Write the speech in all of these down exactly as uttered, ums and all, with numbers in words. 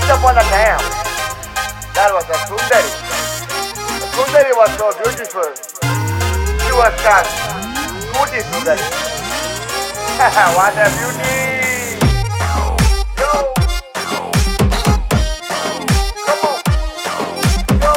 Once upon a time, there was a Sundari. The Sundari was so beautiful. She was called Scooty Sundari. What a beauty! Yo! Come on! Yo!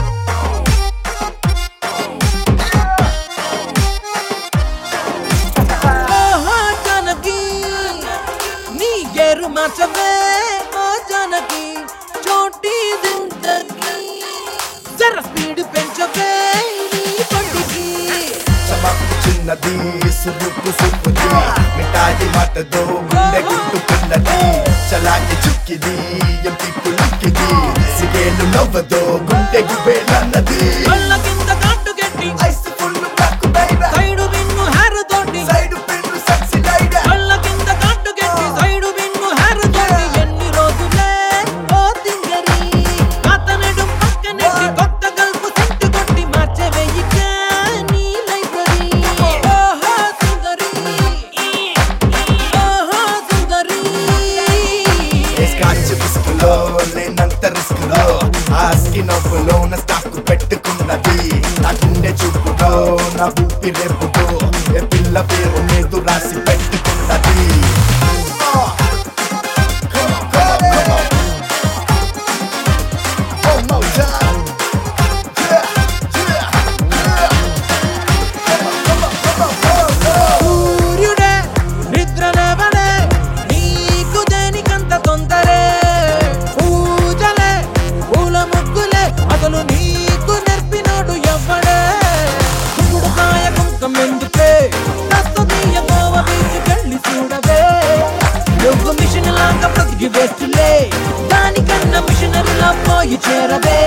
ఓహో జానకి నీ gear మార్చవే ఓ జానకి చోటీ జిందగీ జర speed పెంచవే నీ బండికి చమకు చిన్నది సురుకు సుక్కుది మిఠాయి మాటదో గుండె గుట్టుకున్నది చలాకి చుక్కిది MP పులుక్కిది సిగేలు నవ్వదో గుండె గుబేలన్నది కళ్ళ కింద కాటు గట్టి eyes full black baby side pin her తోటి సైడ్ పిన్ను సెక్సీ లైడీ కళ్ళ కింద కాటు గట్టి సైడు బిన్ను హెర్ తోటి ఎన్ని రోజులే ఓ తింగరి కాతనడు పక్కనెట్టి కొత్త గల్పు సెంటు కొట్టి మార్చవే ఇక నీ లైబ్రరీ ఓహో సుందరి ఓహో సుందరి స్కాచ్ బిస్కులో లేనంత రిస్కులో ఆస్కి నవ్వులో నా స్టాక్ పెట్టుకున్నది నా గుండె చూపులో నా ఊపి రేపుతో ఏ పిల్ల పేరు మీద రాసి పెట్టుకున్నది సూర్యుడే నిద్రలేవడే నీకు దేనికంత తొందరే పూజలే పూల ముగ్గులే అసలు నీకు నేర్పినోడు ఎవ్వడే ఇప్పుడు కాయ కుంకం ఎందుకే కస్తీయ గోవ బీచ్కెళ్ళి చూడవే నువ్వు మిషన్ లాగా బ్రతికి వేస్తులే దానికన్నా మిషనరీలా పోయి చేరవే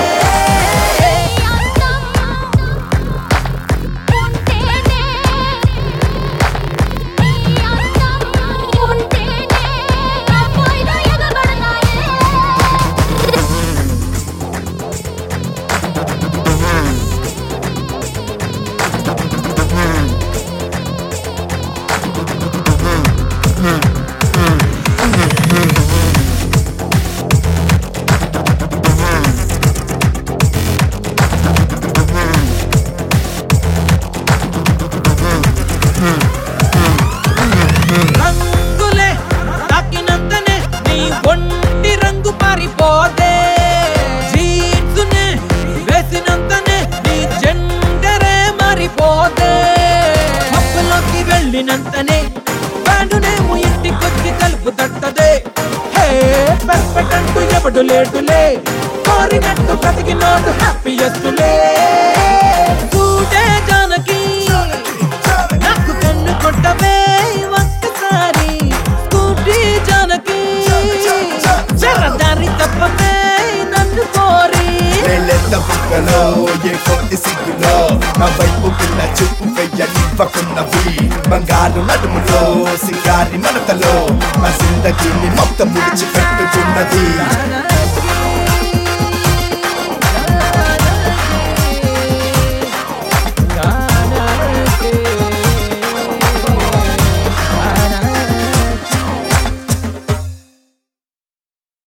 రంగులే తాకినంతనే నీ ఒంటి రంగు పారిపోతే జీన్సునే వేసినంతనే నీ జెండరే మారిపోతే పప్పులోకి వెళ్ళినంతనే ప్యాంటునేమో ఇంటికొచ్చి తలుపు తట్టదే హే పర్ఫెక్ట్ అంటూ ఎవడు లేటులే కోరినట్టు బ్రతికినోడు హ్యాపీయెస్టులే సూటే జానకి నాకు కన్ను కొట్టవే ఒక్కసారి స్కూటీ జానకి జరదారి తప్పవే నన్ను కోరి లేలేత బుక్కలో ఏ కొద్ది సిగ్గులో నా వైపు పిల్ల చూపు వెయ్యనివ్వకున్నవి బంగారు నడుములో సింగారి మడతలో నా జిందగీని మొత్తం ముడిచి పెట్టుకున్నది